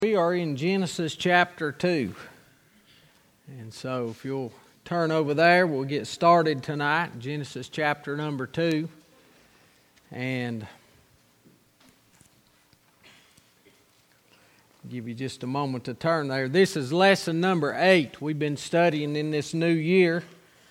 We are in Genesis chapter 2. And so if you'll turn over there, we'll get started tonight. Genesis chapter number 2. And give you just a moment to turn there. This is lesson number 8. We've been studying in this new year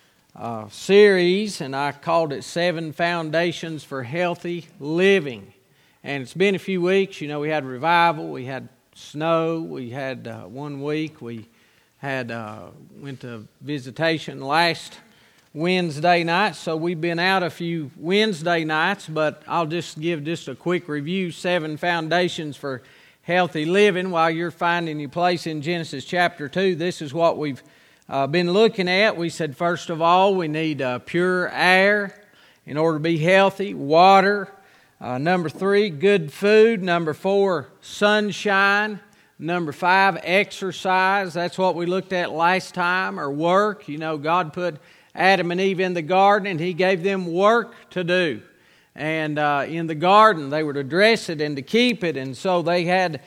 series, and I called it 7 Foundations for Healthy Living. And it's been a few weeks. You know, we had revival, we had snow. We had 1 week. We had went to visitation last Wednesday night, so we've been out a few Wednesday nights. But I'll just give a quick review: 7 foundations for healthy living. While you're finding your place in Genesis chapter 2, this is what we've been looking at. We said first of all we need pure air in order to be healthy. Water. Number 3, good food. Number 4, sunshine. Number 5, exercise. That's what we looked at last time, or work. You know, God put Adam and Eve in the garden, and He gave them work to do. And in the garden, they were to dress it and to keep it, and so they had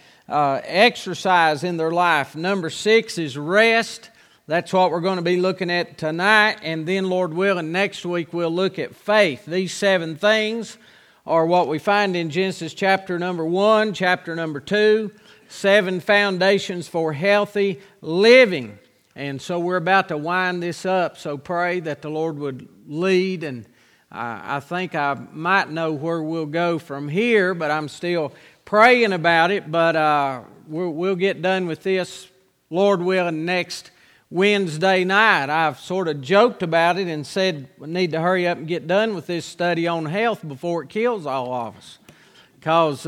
exercise in their life. Number 6 is rest. That's what we're going to be looking at tonight, and then, Lord willing, next week we'll look at faith. These 7 things are what we find in Genesis chapter number 1, chapter number 2, 7 foundations for healthy living. And so we're about to wind this up, so pray that the Lord would lead. And I think I might know where we'll go from here, but I'm still praying about it. But we'll get done with this, Lord willing, next Wednesday night. I've sort of joked about it and said we need to hurry up and get done with this study on health before it kills all of us. Because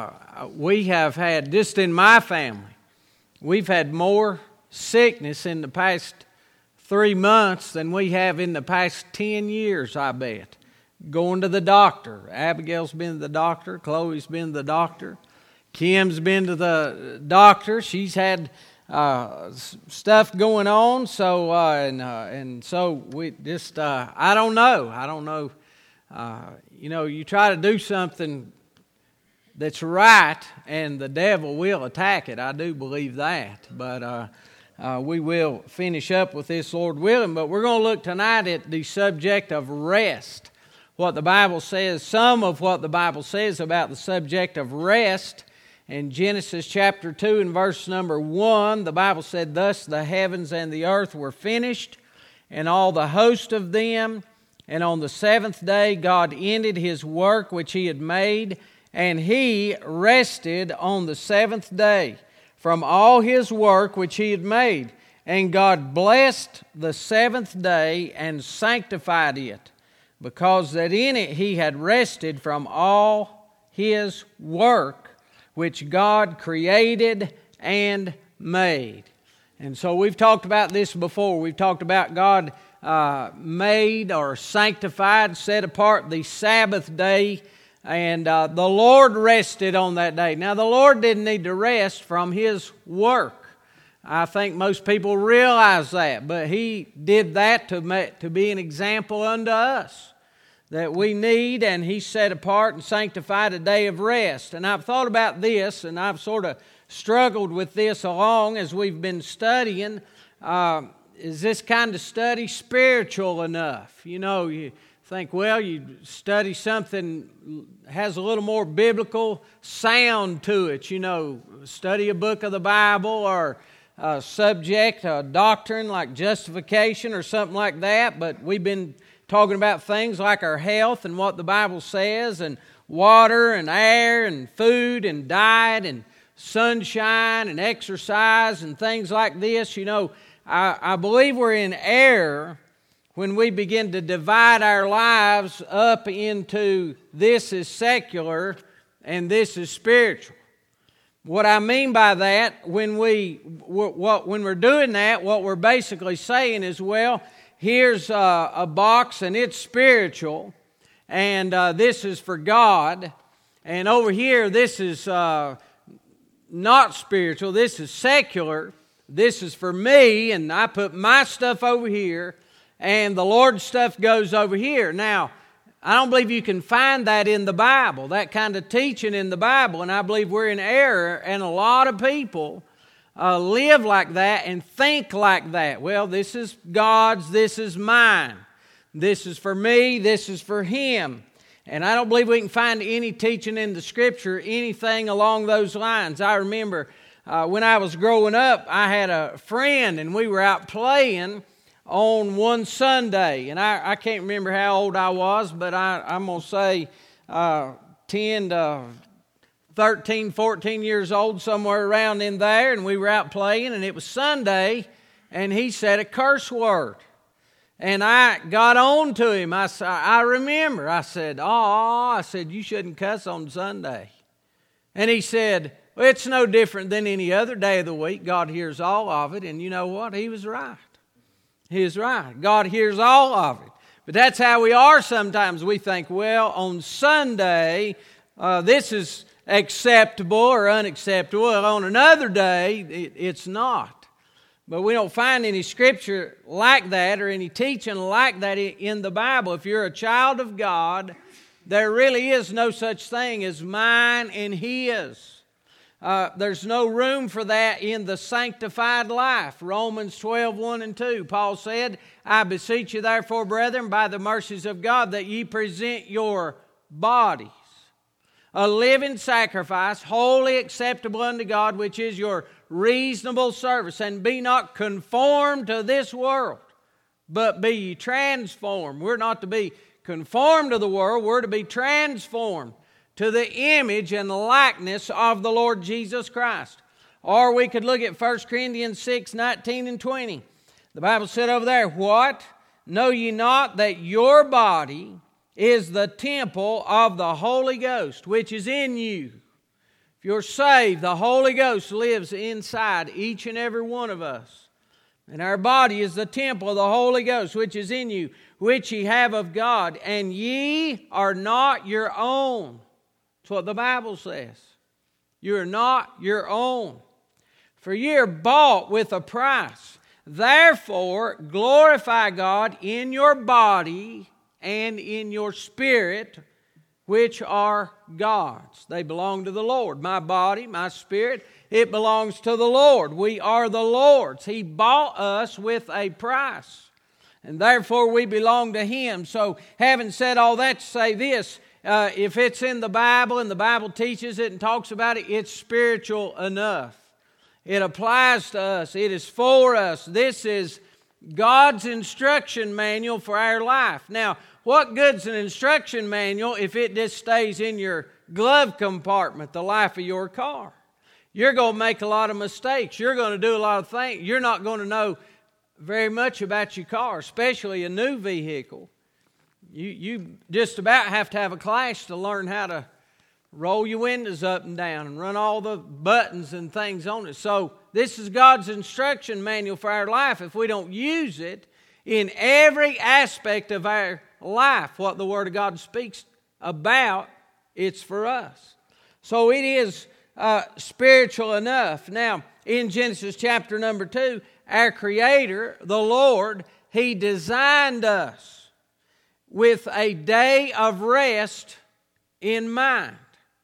we have had, just in my family, we've had more sickness in the past 3 months than we have in the past 10 years, I bet. Going to the doctor. Abigail's been to the doctor. Chloe's been to the doctor. Kim's been to the doctor. She's had stuff going on, so and so we just I don't know. You know, you try to do something that's right, and the devil will attack it. I do believe that, but we will finish up with this, Lord willing. But we're going to look tonight at the subject of rest. What the Bible says, some of what the Bible says about the subject of rest. In Genesis chapter 2 and verse number 1, the Bible said, "Thus the heavens and the earth were finished, and all the host of them. And on the 7th day God ended His work which He had made, and He rested on the 7th day from all His work which He had made. And God blessed the 7th day and sanctified it, because that in it He had rested from all His work which God created and made." And so we've talked about this before. We've talked about God made or sanctified, set apart the Sabbath day, and the Lord rested on that day. Now, the Lord didn't need to rest from His work. I think most people realize that, but He did that to be an example unto us that we need, and He set apart and sanctified a day of rest. And I've thought about this, and I've sort of struggled with this along as we've been studying. Is this kind of study spiritual enough? You know, you think, well, you study something has a little more biblical sound to it. You know, study a book of the Bible, or a subject, a doctrine like justification or something like that. But we've been talking about things like our health and what the Bible says, and water and air and food and diet and sunshine and exercise and things like this. You know, I believe we're in error when we begin to divide our lives up into this is secular and this is spiritual. What I mean by that, when we're doing that, what we're basically saying is, well, here's a box and it's spiritual, and this is for God. And over here, this is not spiritual, this is secular. This is for me, and I put my stuff over here, and the Lord's stuff goes over here. Now, I don't believe you can find that in the Bible, that kind of teaching in the Bible. And I believe we're in error, and a lot of people live like that and think like that. Well, this is God's, this is mine. This is for me, this is for Him. And I don't believe we can find any teaching in the Scripture, anything along those lines. I remember when I was growing up, I had a friend, and we were out playing on one Sunday. And I can't remember how old I was, but I'm going to say 10 to 13, 14 years old, somewhere around in there. And we were out playing, and it was Sunday, and he said a curse word. And I got on to him. I remember. I said, you shouldn't cuss on Sunday. And he said, well, it's no different than any other day of the week. God hears all of it. And you know what? He was right. He was right. God hears all of it. But that's how we are sometimes. We think, well, on Sunday, this is acceptable or unacceptable. Well, on another day, it's not. But we don't find any scripture like that or any teaching like that in the Bible. If you're a child of God, there really is no such thing as mine and His. There's no room for that in the sanctified life. Romans 12, 1 and 2. Paul said, I beseech you therefore, brethren, by the mercies of God, that ye present your bodies a living sacrifice, wholly acceptable unto God, which is your reasonable service. And be not conformed to this world, but be ye transformed. We're not to be conformed to the world. We're to be transformed to the image and likeness of the Lord Jesus Christ. Or we could look at 1 Corinthians 6, 19 and 20. The Bible said over there, what? Know ye not that your body is the temple of the Holy Ghost, which is in you? If you're saved, the Holy Ghost lives inside each and every one of us. And our body is the temple of the Holy Ghost, which is in you, which ye have of God. And ye are not your own. That's what the Bible says. You are not your own. For ye are bought with a price. Therefore, glorify God in your body and in your spirit, which are God's. They belong to the Lord. My body, my spirit, it belongs to the Lord. We are the Lord's. He bought us with a price, and therefore we belong to Him. So, having said all that, to say this, if it's in the Bible and the Bible teaches it and talks about it, it's spiritual enough. It applies to us. It is for us. This is God's instruction manual for our life. Now, what good's an instruction manual if it just stays in your glove compartment, the life of your car? You're going to make a lot of mistakes. You're going to do a lot of things. You're not going to know very much about your car, especially a new vehicle. You just about have to have a class to learn how to roll your windows up and down and run all the buttons and things on it. So this is God's instruction manual for our life. If we don't use it in every aspect of our life, what the Word of God speaks about, it's for us. So it is spiritual enough. Now, in Genesis chapter number 2, our Creator, the Lord, He designed us with a day of rest in mind.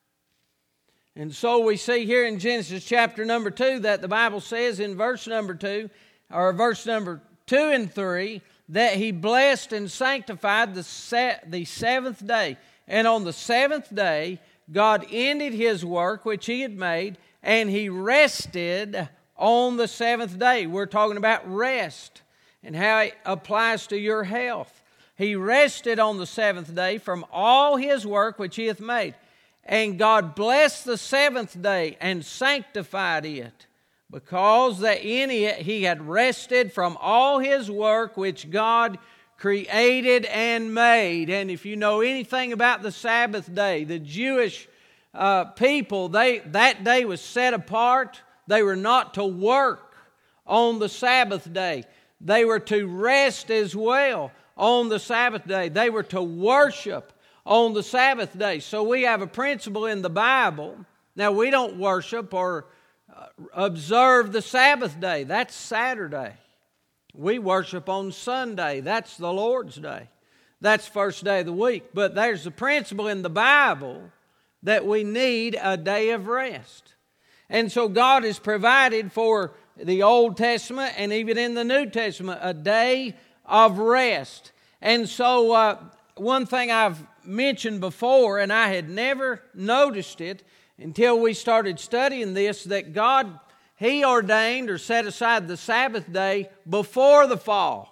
And so we see here in Genesis chapter number 2 that the Bible says in verse number 2, or verse number 2 and 3, that He blessed and sanctified the seventh day. And on the seventh day, God ended His work which He had made, and He rested on the seventh day. We're talking about rest and how it applies to your health. He rested on the seventh day from all His work which He hath made. And God blessed the seventh day and sanctified it, because that in it He had rested from all His work which God created and made. And if you know anything about the Sabbath day, the Jewish people, that day was set apart. They were not to work on the Sabbath day. They were to rest as well on the Sabbath day. They were to worship on the Sabbath day. So we have a principle in the Bible. Now, we don't worship or observe the Sabbath day. That's Saturday. We worship on Sunday. That's the Lord's day. That's the first day of the week. But there's a principle in the Bible that we need a day of rest. And so God has provided for the Old Testament and even in the New Testament a day of rest. And so one thing I've mentioned before, and I had never noticed it until we started studying this, that God, He ordained or set aside the Sabbath day before the fall.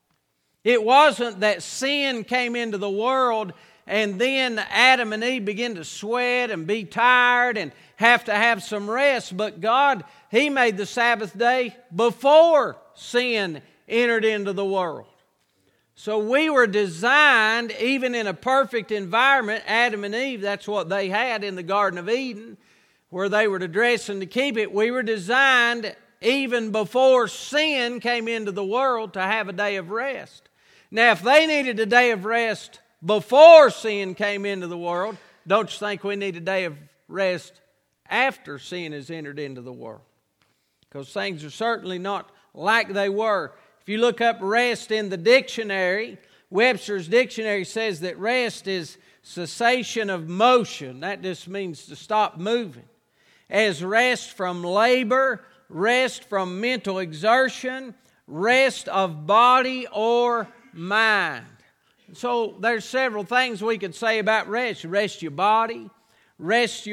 It wasn't that sin came into the world and then Adam and Eve began to sweat and be tired and have to have some rest. But God, He made the Sabbath day before sin entered into the world. So we were designed, even in a perfect environment, Adam and Eve, that's what they had in the Garden of Eden, where they were to dress and to keep it. We were designed, even before sin came into the world, to have a day of rest. Now, if they needed a day of rest before sin came into the world, don't you think we need a day of rest after sin has entered into the world? Because things are certainly not like they were. If you look up rest in the dictionary, Webster's dictionary says that rest is cessation of motion. That just means to stop moving. As rest from labor, rest from mental exertion, rest of body or mind. So there's several things we could say about rest. Rest your body, rest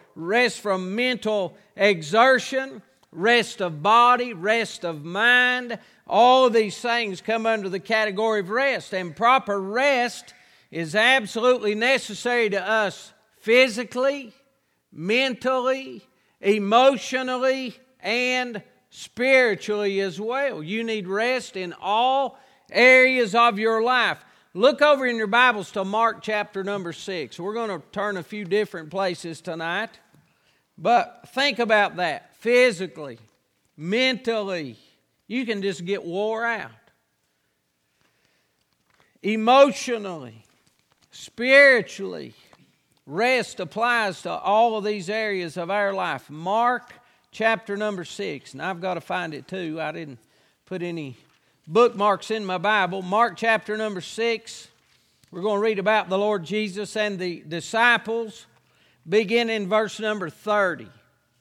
from mental exertion, rest of body, rest of mind. All of these things come under the category of rest. And proper rest is absolutely necessary to us physically, mentally, emotionally, and spiritually as well. You need rest in all areas of your life. Look over in your Bibles to Mark chapter number 6. We're going to turn a few different places tonight. But think about that. Physically, mentally, you can just get wore out. Emotionally, spiritually, rest applies to all of these areas of our life. Mark chapter number 6. And I've got to find it too. I didn't put any bookmarks in my Bible. Mark chapter number 6. We're going to read about the Lord Jesus and the disciples, beginning in verse number 30.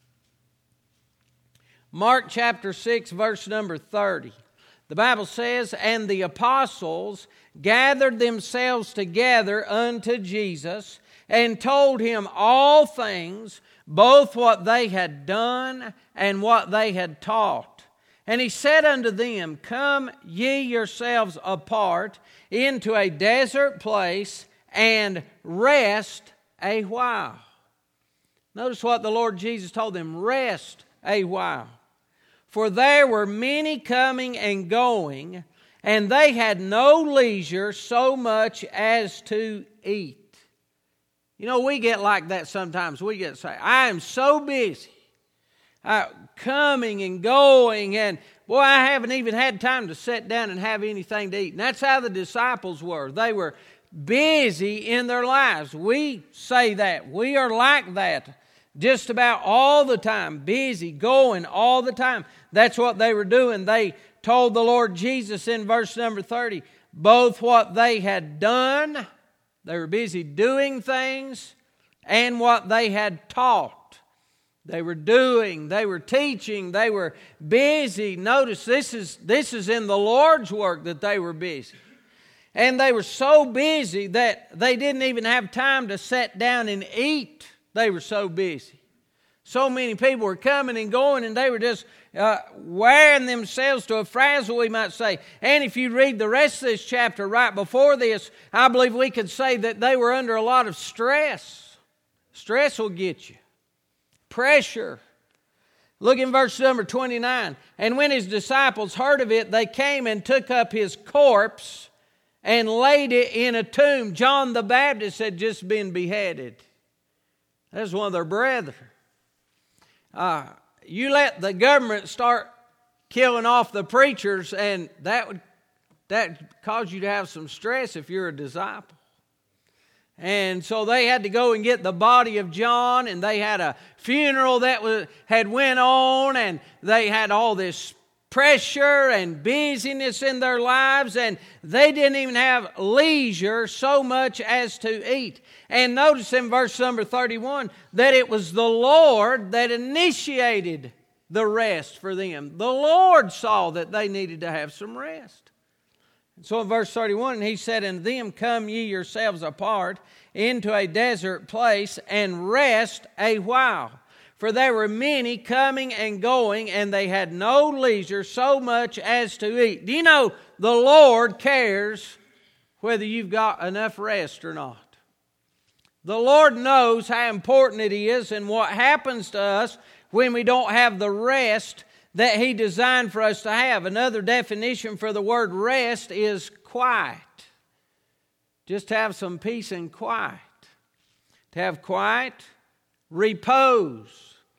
Mark chapter 6, verse number 30. The Bible says, "And the apostles gathered themselves together unto Jesus, and told him all things, both what they had done and what they had taught. And he said unto them, Come ye yourselves apart into a desert place, and rest a while." Notice what the Lord Jesus told them, rest a while. "For there were many coming and going, and they had no leisure so much as to eat." You know, we get like that sometimes. We get to say, I am so busy, coming and going, and boy, I haven't even had time to sit down and have anything to eat. And that's how the disciples were. They were busy in their lives. We say that. We are like that just about all the time, busy, going all the time. That's what they were doing. They told the Lord Jesus in verse number 30, both what they had done, they were busy doing things, and what they had taught. They were doing, they were teaching, they were busy. Notice this is in the Lord's work that they were busy. And they were so busy that they didn't even have time to sit down and eat. They were so busy. So many people were coming and going, and they were just wearing themselves to a frazzle, we might say. And if you read the rest of this chapter right before this, I believe we could say that they were under a lot of stress. Stress will get you. Pressure. Look in verse number 29. "And when his disciples heard of it, they came and took up his corpse and laid it in a tomb." John the Baptist had just been beheaded. That was one of their brethren. You let the government start killing off the preachers, and that cause you to have some stress if you're a disciple. And so they had to go and get the body of John, and they had a funeral that had went on, and they had all this pressure and busyness in their lives, and they didn't even have leisure so much as to eat. And notice in verse number 31 that it was the Lord that initiated the rest for them. The Lord saw that they needed to have some rest. And so in verse 31, he said, "And them come ye yourselves apart into a desert place and rest a while. For there were many coming and going, and they had no leisure so much as to eat." Do you know the Lord cares whether you've got enough rest or not? The Lord knows how important it is and what happens to us when we don't have the rest that He designed for us to have. Another definition for the word rest is quiet. Just to have some peace and quiet. To have quiet, repose.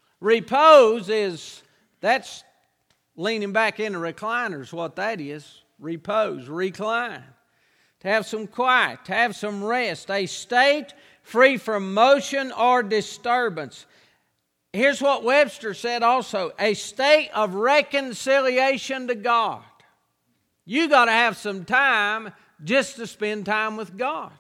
Repose that's leaning back in a recliner is what that is. Repose, recline. To have some quiet, to have some rest. A state free from motion or disturbance. Here's what Webster said also. A state of reconciliation to God. You got to have some time just to spend time with God.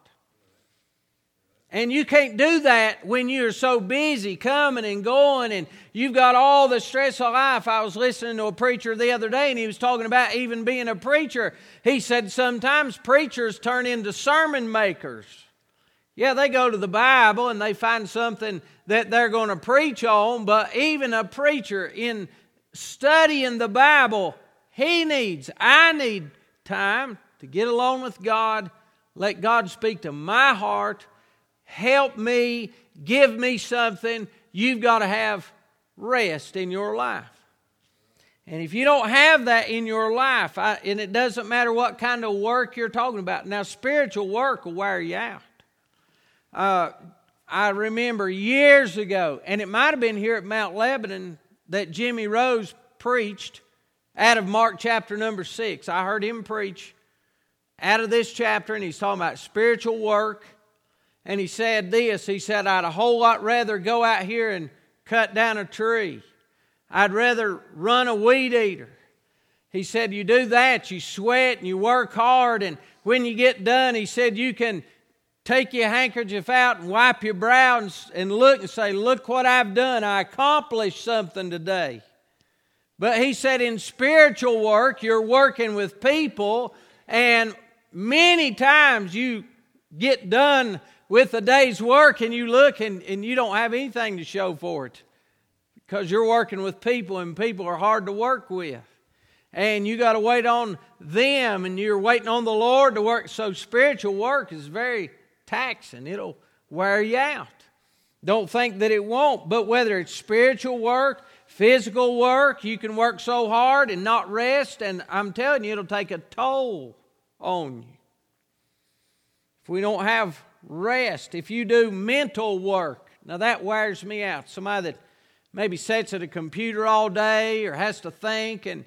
And you can't do that when you're so busy coming and going and you've got all the stress of life. I was listening to a preacher the other day and he was talking about even being a preacher. He said sometimes preachers turn into sermon makers. Yeah, they go to the Bible and they find something that they're going to preach on, but even a preacher in studying the Bible, I need time to get alone with God, let God speak to my heart, help me, give me something. You've got to have rest in your life. And if you don't have that in your life, and it doesn't matter what kind of work you're talking about. Now, spiritual work will wear you out. I remember years ago, and it might have been here at Mount Lebanon, that Jimmy Rose preached out of Mark chapter number 6. I heard him preach out of this chapter, and he's talking about spiritual work. And he said this, he said, "I'd a whole lot rather go out here and cut down a tree. I'd rather run a weed eater." He said, "You do that, you sweat and you work hard, and when you get done," he said, "you can take your handkerchief out and wipe your brow and look and say, 'Look what I've done. I accomplished something today.'" But he said in spiritual work, you're working with people, and many times you get done with a day's work and you look and you don't have anything to show for it because you're working with people and people are hard to work with. And you got to wait on them and you're waiting on the Lord to work. So spiritual work is very taxing. It'll wear you out. Don't think that it won't. But whether it's spiritual work, physical work, you can work so hard and not rest. And I'm telling you, it'll take a toll on you. If we don't have rest, if you do mental work, now that wears me out. Somebody that maybe sits at a computer all day or has to think and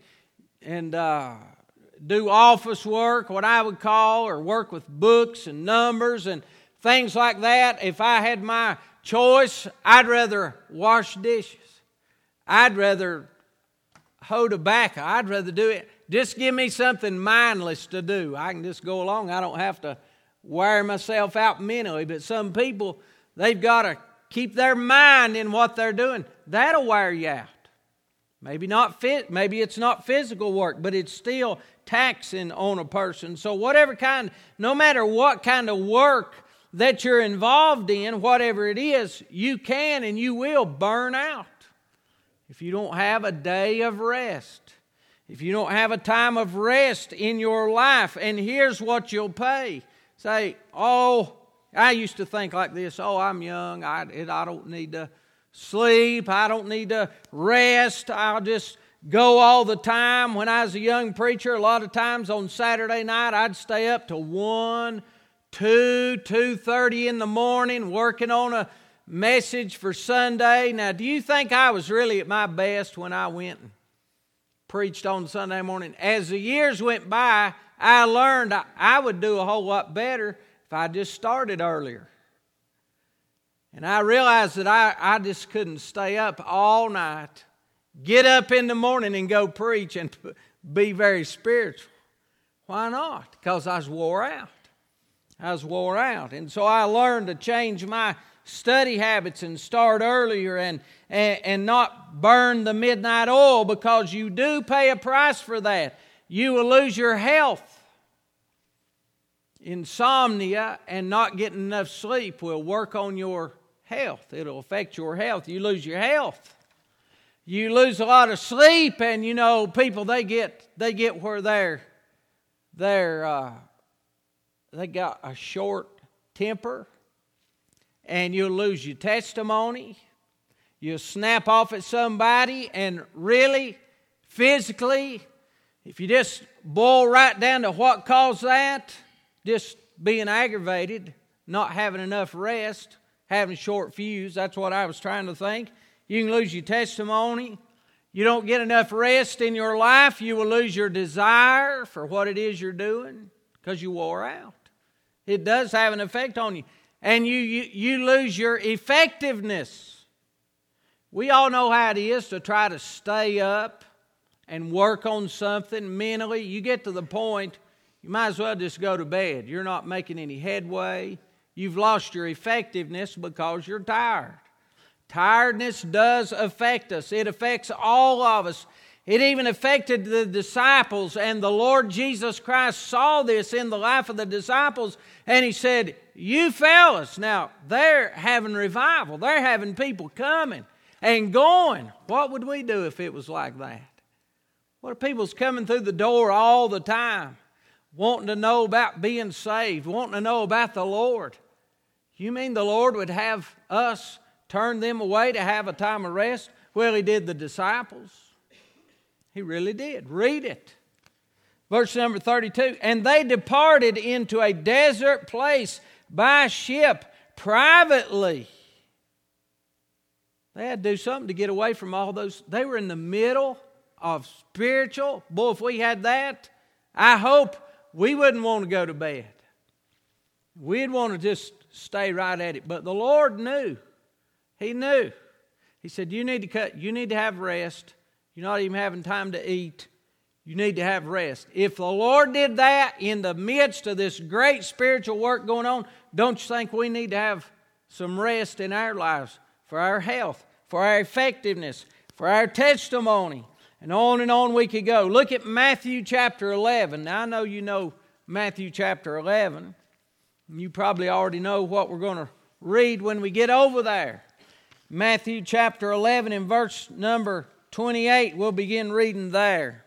do office work, what I would call, or work with books and numbers and things like that. If I had my choice, I'd rather wash dishes. I'd rather hoe tobacco. I'd rather do it. Just give me something mindless to do. I can just go along. I don't have to wear myself out mentally. But some people, they've got to keep their mind in what they're doing. That'll wear you out. Maybe it's not physical work, but it's still taxing on a person. So no matter what kind of work that you're involved in, whatever it is, you can and you will burn out if you don't have a day of rest. If you don't have a time of rest in your life. And here's what you'll pay. Say, "Oh, I used to think like this. Oh, I'm young. I don't need to sleep. I don't need to rest. I'll just go all the time." When I was a young preacher, a lot of times on Saturday night, I'd stay up till 1, 2, 2:30 in the morning working on a message for Sunday. Now, do you think I was really at my best when I went and preached on Sunday morning? As the years went by, I learned I would do a whole lot better if I just started earlier. And I realized that I just couldn't stay up all night get up in the morning and go preach and be very spiritual. Why not? Because I was wore out. I was wore out. And so I learned to change my study habits and start earlier and not burn the midnight oil, because you do pay a price for that. You will lose your health. Insomnia and not getting enough sleep will work on your health. It'll affect your health. You lose your health. You lose a lot of sleep, and you know, people they get where they got a short temper, and you'll lose your testimony. You'll snap off at somebody, and really, physically, if you just boil right down to what caused that, just being aggravated, not having enough rest, having short fuse, that's what I was trying to think. You can lose your testimony. You don't get enough rest in your life, you will lose your desire for what it is you're doing because you wore out. It does have an effect on you. And you lose your effectiveness. We all know how it is to try to stay up and work on something mentally. You get to the point, you might as well just go to bed. You're not making any headway. You've lost your effectiveness because you're tired. Tiredness does affect us. It affects all of us. It even affected the disciples, and the Lord Jesus Christ saw this in the life of the disciples, and He said, you fellas, now they're having revival. They're having people coming and going. What would we do if it was like that? What if people's coming through the door all the time, wanting to know about being saved, wanting to know about the Lord? You mean the Lord would have us turn them away to have a time of rest? Well, He did the disciples. He really did. Read it. Verse number 32. And they departed into a desert place by ship privately. They had to do something to get away from all those. They were in the middle of spiritual. Boy, if we had that, I hope we wouldn't want to go to bed. We'd want to just stay right at it. But the Lord knew. He knew. He said, you need to have rest. You're not even having time to eat. You need to have rest. If the Lord did that in the midst of this great spiritual work going on, don't you think we need to have some rest in our lives for our health, for our effectiveness, for our testimony? And on we could go. Look at Matthew chapter 11. Now, I know you know Matthew chapter 11. You probably already know what we're going to read when we get over there. Matthew chapter 11 and verse number 28. We'll begin reading there.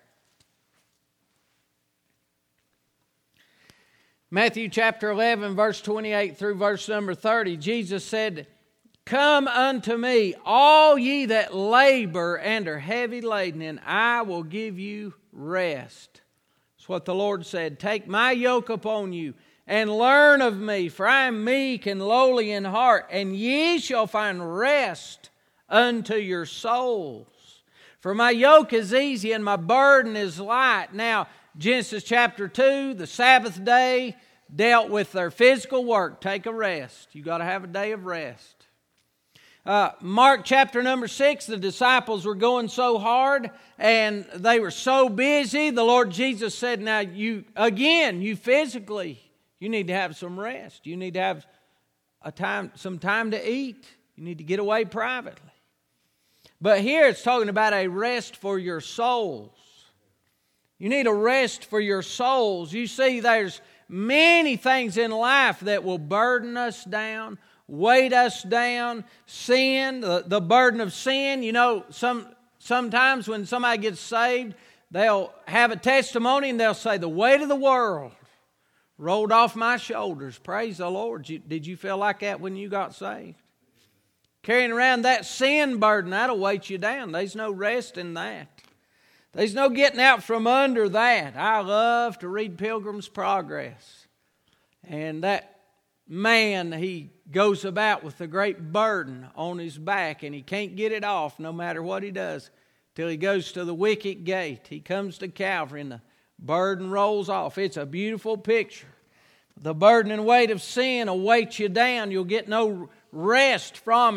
Matthew chapter 11, verse 28 through verse number 30. Jesus said, come unto me, all ye that labor and are heavy laden, and I will give you rest. That's what the Lord said. Take my yoke upon you, and learn of me, for I am meek and lowly in heart, and ye shall find rest unto your souls. For my yoke is easy and my burden is light. Now, Genesis chapter 2, the Sabbath day, dealt with their physical work. Take a rest. You've got to have a day of rest. Mark chapter number 6, the disciples were going so hard and they were so busy. The Lord Jesus said, now you physically, you need to have some rest. You need to have some time to eat. You need to get away privately. But here it's talking about a rest for your souls. You need a rest for your souls. You see, there's many things in life that will burden us down, weight us down. Sin, the burden of sin. You know, sometimes when somebody gets saved, they'll have a testimony and they'll say, the weight of the world rolled off my shoulders. Praise the Lord. Did you feel like that when you got saved? Carrying around that sin burden, that'll weight you down. There's no rest in that. There's no getting out from under that. I love to read Pilgrim's Progress. And that man, he goes about with a great burden on his back, and he can't get it off no matter what he does till he goes to the wicket gate. He comes to Calvary, and the burden rolls off. It's a beautiful picture. The burden and weight of sin will weight you down. You'll get no rest from it.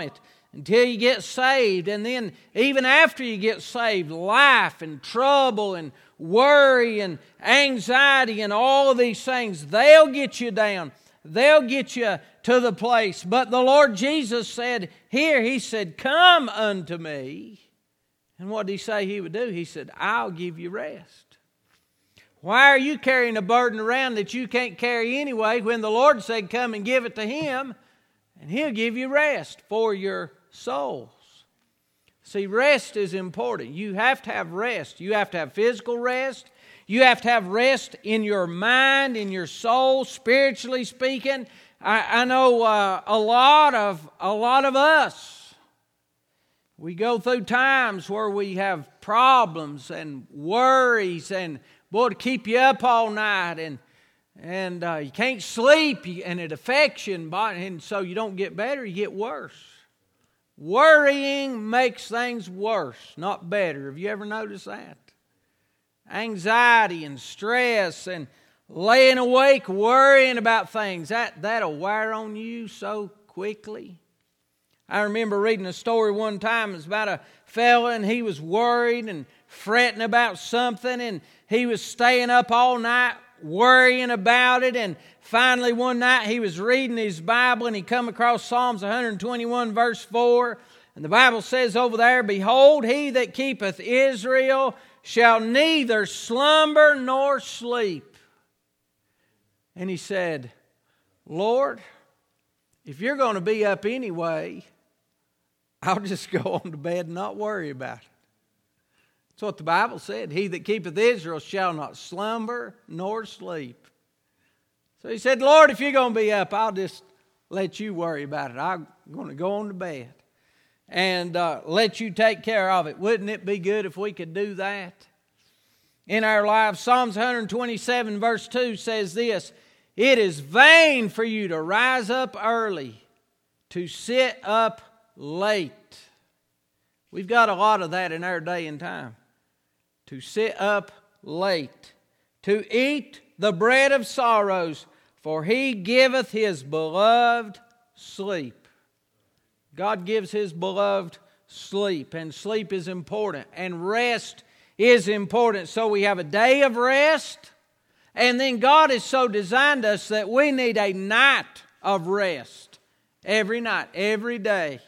until you get saved. And then even after you get saved, life and trouble and worry and anxiety and all of these things, they'll get you down. They'll get you to the place. But the Lord Jesus said here, He said, come unto me. And what did He say He would do? He said, I'll give you rest. Why are you carrying a burden around that you can't carry anyway when the Lord said come and give it to Him and He'll give you rest for your souls? See, rest is important. You have to have rest. You have to have physical rest. You have to have rest in your mind, in your soul, spiritually speaking. I know a lot of us, we go through times where we have problems and worries and boy, to keep you up all night and you can't sleep and it affects you and so you don't get better, you get worse. Worrying makes things worse, not better. Have you ever noticed that? Anxiety and stress and laying awake worrying about things, that'll wear on you so quickly. I remember reading a story one time. It was about a fella and he was worried and fretting about something and he was staying up all night worrying about it, and finally one night he was reading his Bible and he come across Psalms 121 verse 4, and the Bible says over there, behold, he that keepeth Israel shall neither slumber nor sleep. And he said, Lord, if you're going to be up anyway, I'll just go on to bed and not worry about it. That's what the Bible said. He that keepeth Israel shall not slumber nor sleep. So he said, Lord, if you're going to be up, I'll just let you worry about it. I'm going to go on to bed and let you take care of it. Wouldn't it be good if we could do that in our lives? Psalms 127 verse 2 says this, it is vain for you to rise up early, to sit up late. We've got a lot of that in our day and time. To sit up late, to eat the bread of sorrows, for He giveth His beloved sleep. God gives His beloved sleep, and sleep is important, and rest is important. So we have a day of rest, and then God has so designed us that we need a night of rest. Every night, every day.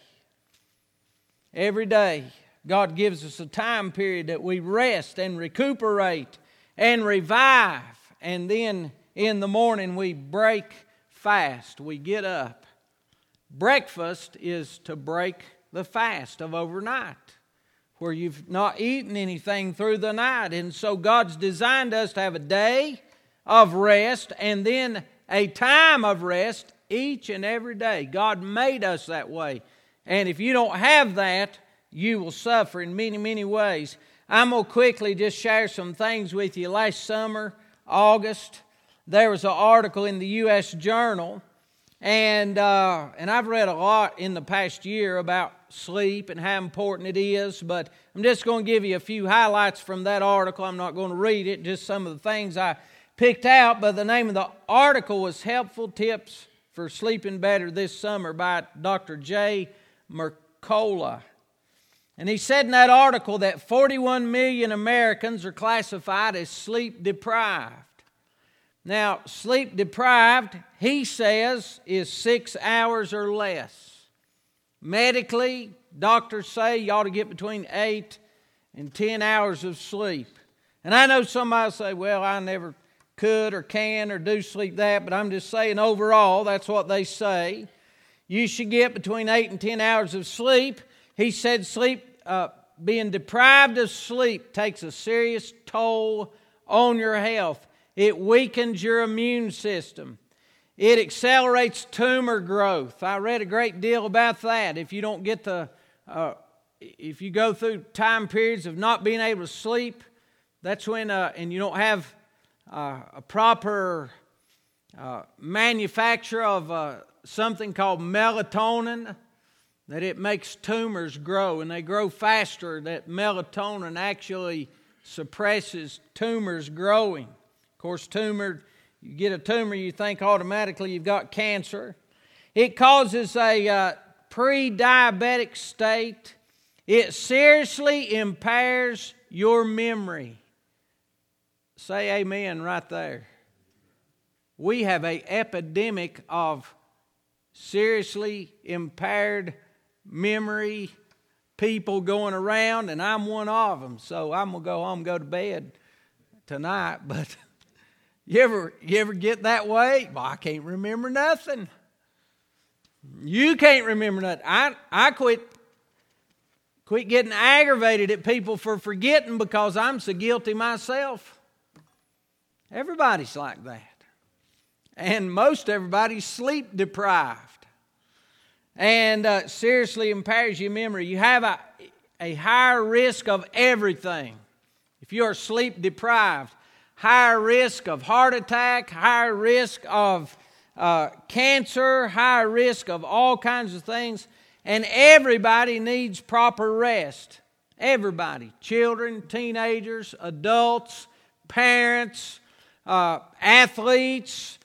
Every day. God gives us a time period that we rest and recuperate and revive. And then in the morning we break fast. We get up. Breakfast is to break the fast of overnight, where you've not eaten anything through the night. And so God's designed us to have a day of rest and then a time of rest each and every day. God made us that way. And if you don't have that, you will suffer in many, many ways. I'm going to quickly just share some things with you. Last summer, August, there was an article in the U.S. Journal, and I've read a lot in the past year about sleep and how important it is, but I'm just going to give you a few highlights from that article. I'm not going to read it, just some of the things I picked out, but the name of the article was Helpful Tips for Sleeping Better This Summer by Dr. J. Mercola. And he said in that article that 41 million Americans are classified as sleep deprived. Now, sleep deprived, he says, is 6 hours or less. Medically, doctors say you ought to get between 8 and 10 hours of sleep. And I know somebody say, well, I never could or can or do sleep that, but I'm just saying overall, that's what they say. You should get between 8 and 10 hours of sleep. He said being deprived of sleep takes a serious toll on your health. It weakens your immune system. It accelerates tumor growth. I read a great deal about that. If you don't get if you go through time periods of not being able to sleep, that's when, and you don't have a proper manufacture of something called melatonin, that it makes tumors grow, and they grow faster. That melatonin actually suppresses tumors growing. Of course, you get a tumor, you think automatically you've got cancer. It causes a pre-diabetic state. It seriously impairs your memory. Say amen right there. We have an epidemic of seriously impaired memory people going around, and I'm one of them. So I'm going to go home and go to bed tonight. But you ever get that way? Well, I can't remember nothing. You can't remember nothing. I quit getting aggravated at people for forgetting because I'm so guilty myself. Everybody's like that. And most everybody's sleep deprived. And seriously impairs your memory. You have a higher risk of everything. If you are sleep deprived, higher risk of heart attack, higher risk of cancer, higher risk of all kinds of things. And everybody needs proper rest. Everybody. Children, teenagers, adults, parents, athletes.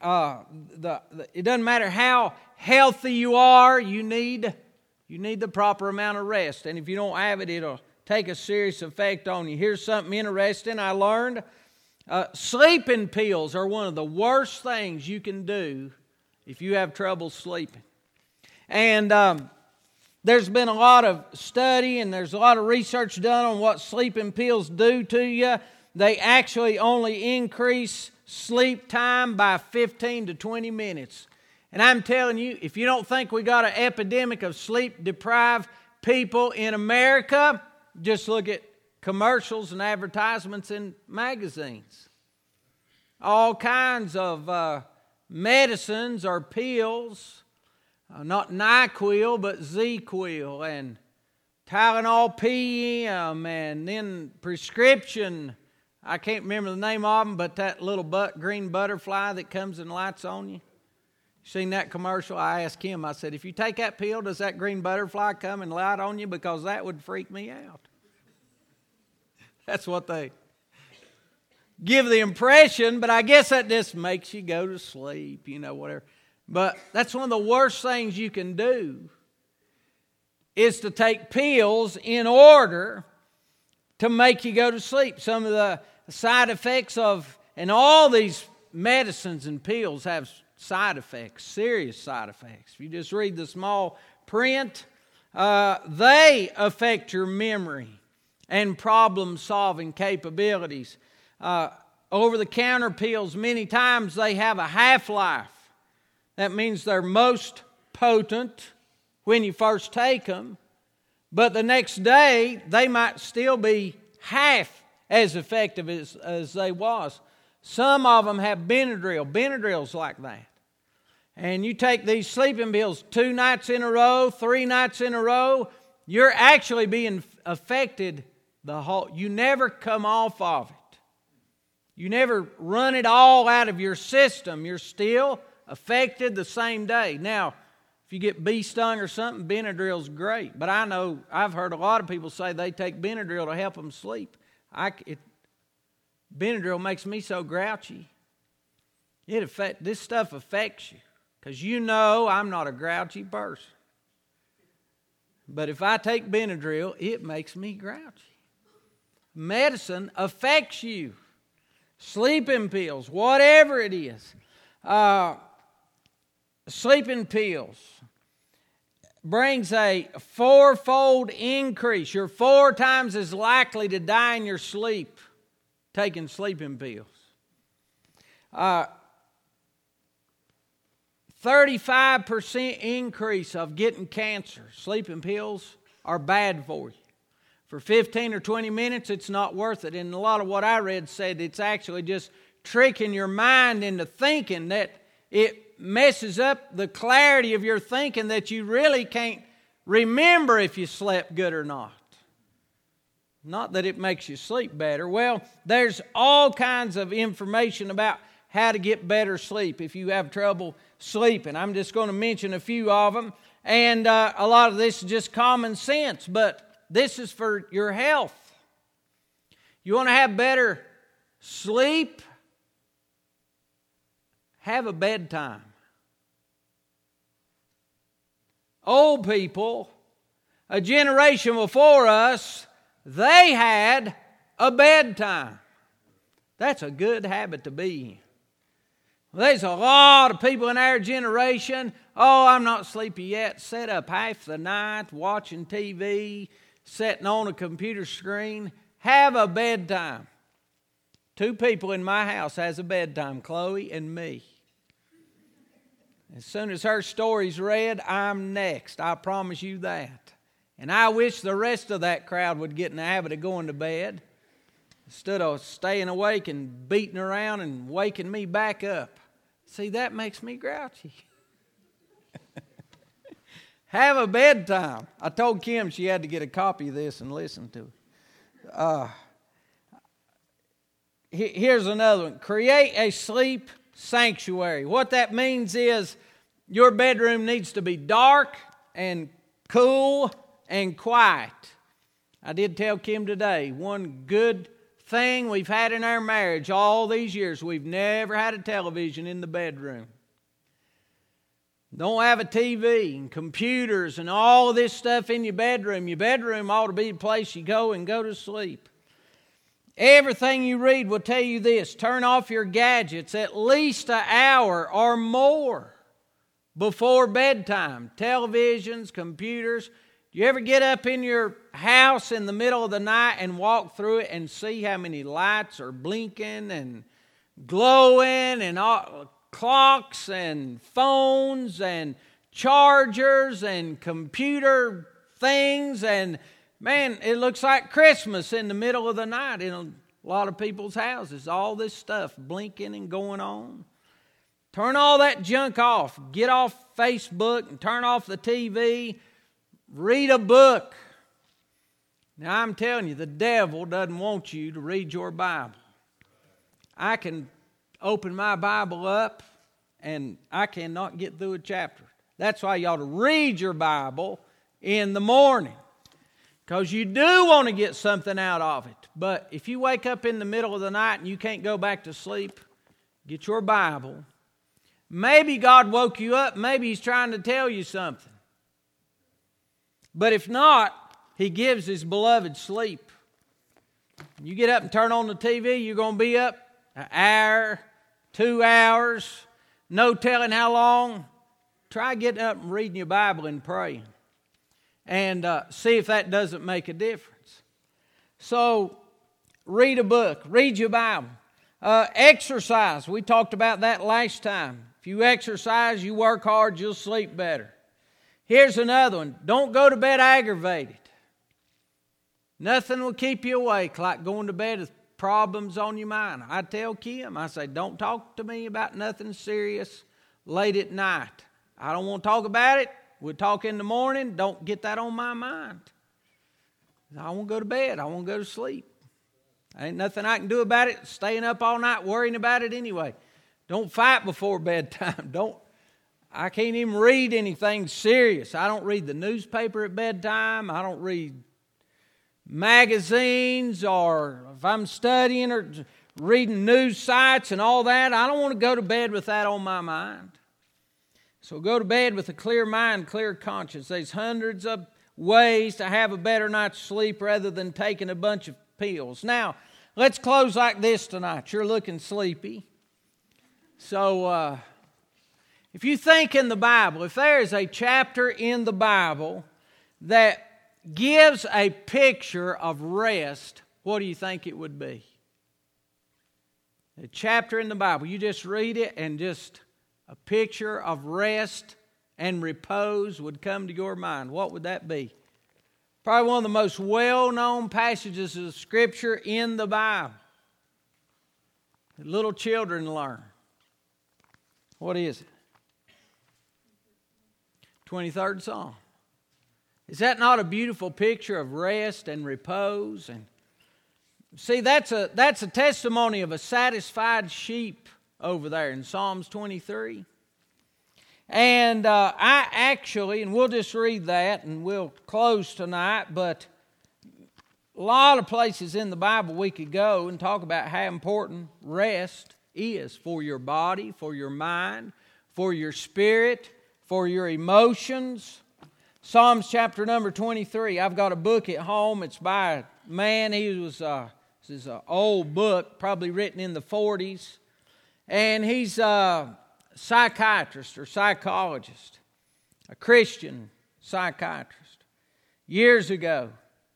It doesn't matter how healthy you are, you need the proper amount of rest. And if you don't have it, it'll take a serious effect on you. Here's something interesting I learned. Sleeping pills are one of the worst things you can do if you have trouble sleeping. And there's been a lot of study and there's a lot of research done on what sleeping pills do to you. They actually only increase sleep time by 15 to 20 minutes. And I'm telling you, if you don't think we got an epidemic of sleep-deprived people in America, just look at commercials and advertisements in magazines. All kinds of medicines or pills, not NyQuil, but ZQuil, and Tylenol PM, and then prescription. I can't remember the name of them, but that little green butterfly that comes and lights on you. Seen that commercial? I asked him, I said, if you take that pill, does that green butterfly come and light on you? Because that would freak me out. That's what they give the impression, but I guess that just makes you go to sleep, whatever. But that's one of the worst things you can do is to take pills in order to make you go to sleep. Some of the side effects and all these medicines and pills have side effects, serious side effects. If you just read the small print, they affect your memory and problem-solving capabilities. Over-the-counter pills, many times they have a half-life. That means they're most potent when you first take them, but the next day they might still be half as effective as they was. Some of them have Benadryl. Benadryl's like that. And you take these sleeping pills 2 nights in a row, 3 nights in a row, you're actually being affected you never come off of it. You never run it all out of your system. You're still affected the same day. Now, if you get bee stung or something, Benadryl's great. But I've heard a lot of people say they take Benadryl to help them sleep. Benadryl makes me so grouchy. This stuff affects you. Because I'm not a grouchy person. But if I take Benadryl, it makes me grouchy. Medicine affects you. Sleeping pills, whatever it is. Sleeping pills brings a 4-fold increase. You're 4 times as likely to die in your sleep taking sleeping pills. 35% increase of getting cancer. Sleeping pills are bad for you. For 15 or 20 minutes, it's not worth it. And a lot of what I read said it's actually just tricking your mind into thinking that it messes up the clarity of your thinking that you really can't remember if you slept good or not. Not that it makes you sleep better. Well, there's all kinds of information about how to get better sleep if you have trouble sleeping. I'm just going to mention a few of them. And a lot of this is just common sense, but this is for your health. You want to have better sleep? Have a bedtime. old people, a generation before us, they had a bedtime. That's a good habit to be in. There's a lot of people in our generation, oh, I'm not sleepy yet, sit up half the night watching TV, sitting on a computer screen. Have a bedtime. 2 people in my house has a bedtime, Chloe and me. As soon as her story's read, I'm next. I promise you that. And I wish the rest of that crowd would get in the habit of going to bed instead of staying awake and beating around and waking me back up. See, that makes me grouchy. Have a bedtime. I told Kim she had to get a copy of this and listen to it. Here's another one. Create a sleep sanctuary. What that means is your bedroom needs to be dark and cool and quiet. I did tell Kim today, one good thing we've had in our marriage all these years, we've never had a television in the bedroom. Don't have a TV and computers and all this stuff in your bedroom. Your bedroom ought to be the place you go and go to sleep. Everything you read will tell you this. Turn off your gadgets at least an hour or more before bedtime. Televisions, computers. Do you ever get up in your house in the middle of the night and walk through it and see how many lights are blinking and glowing and all, clocks and phones and chargers and computer things? And man, it looks like Christmas in the middle of the night in a lot of people's houses. All this stuff blinking and going on. Turn all that junk off. Get off Facebook and turn off the TV. Read a book. Now, I'm telling you, the devil doesn't want you to read your Bible. I can open my Bible up and I cannot get through a chapter. That's why you ought to read your Bible in the morning, because you do want to get something out of it. But if you wake up in the middle of the night and you can't go back to sleep, get your Bible. Maybe God woke you up. Maybe He's trying to tell you something. But if not, He gives His beloved sleep. You get up and turn on the TV, you're going to be up an hour, 2 hours, no telling how long. Try getting up and reading your Bible and praying. And see if that doesn't make a difference. So, read a book. Read your Bible. Exercise. We talked about that last time. If you exercise, you work hard, you'll sleep better. Here's another one. Don't go to bed aggravated. Nothing will keep you awake like going to bed with problems on your mind. I tell Kim, I say, don't talk to me about nothing serious late at night. I don't want to talk about it. We'll talk in the morning. Don't get that on my mind. I want to go to bed. I want to go to sleep. Ain't nothing I can do about it. Staying up all night worrying about it anyway. Don't fight before bedtime. I can't even read anything serious. I don't read the newspaper at bedtime. I don't read magazines, or if I'm studying or reading news sites and all that, I don't want to go to bed with that on my mind. So go to bed with a clear mind, clear conscience. There's hundreds of ways to have a better night's sleep rather than taking a bunch of pills. Now, let's close like this tonight. You're looking sleepy. So, if you think in the Bible, if there is a chapter in the Bible that gives a picture of rest, what do you think it would be? A chapter in the Bible. You just read it and just a picture of rest and repose would come to your mind. What would that be? Probably one of the most well-known passages of Scripture in the Bible that little children learn. What is it? 23rd Psalm. Is that not a beautiful picture of rest and repose? And see, that's a testimony of a satisfied sheep over there in Psalms 23. And I actually, and we'll just read that and we'll close tonight, but a lot of places in the Bible we could go and talk about how important rest is for your body, for your mind, for your spirit, for your emotions. Psalms chapter number 23. I've got a book at home. It's by a man. This is an old book, probably written in the 40s. And he's a psychiatrist or psychologist, a Christian psychiatrist, years ago.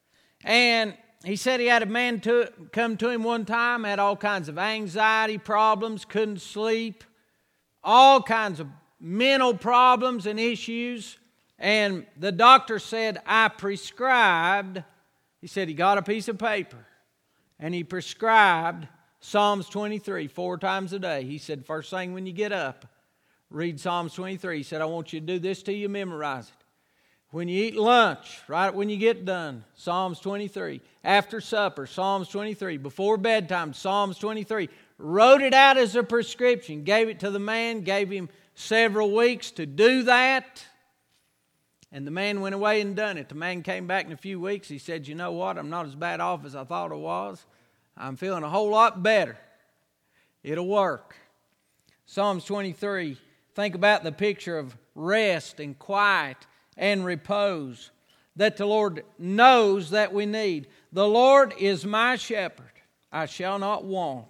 And he said he had a man come to him one time, had all kinds of anxiety problems, couldn't sleep, all kinds of mental problems and issues. And the doctor said, I prescribed, he said he got a piece of paper, and he prescribed Psalms 23 4 times a day. He said, first thing when you get up, read Psalms 23. He said, I want you to do this till you memorize it. When you eat lunch, right when you get done, Psalms 23. After supper, Psalms 23. Before bedtime, Psalms 23. Wrote it out as a prescription. Gave it to the man. Gave him several weeks to do that. And the man went away and done it. The man came back in a few weeks. He said, you know what? I'm not as bad off as I thought I was. I'm feeling a whole lot better. It'll work. Psalms 23. Think about the picture of rest and quiet and repose that the Lord knows that we need. The Lord is my shepherd. I shall not want.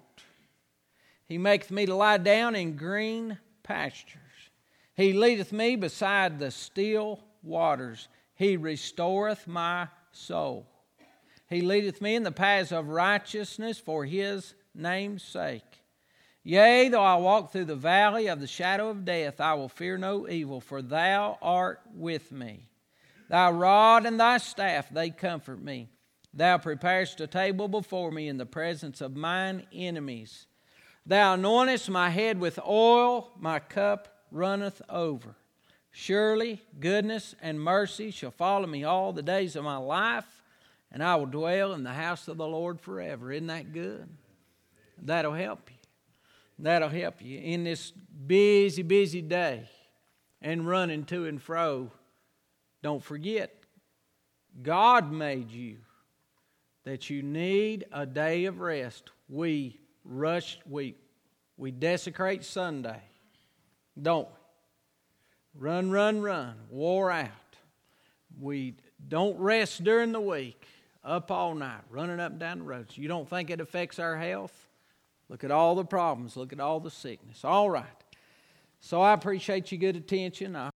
He maketh me to lie down in green pastures. He leadeth me beside the still waters. He restoreth my soul. He leadeth me in the paths of righteousness for His name's sake. Yea, though I walk through the valley of the shadow of death, I will fear no evil, for Thou art with me. Thy rod and Thy staff, they comfort me. Thou preparest a table before me in the presence of mine enemies. Thou anointest my head with oil, my cup runneth over. Surely goodness and mercy shall follow me all the days of my life, and I will dwell in the house of the Lord forever. Isn't that good? That'll help you. That'll help you in this busy, busy day and running to and fro. Don't forget, God made you that you need a day of rest. We desecrate Sunday, don't we? Run, wore out. We don't rest during the week, up all night, running up and down the roads. You don't think it affects our health? Look at all the problems. Look at all the sickness. All right. So I appreciate your good attention.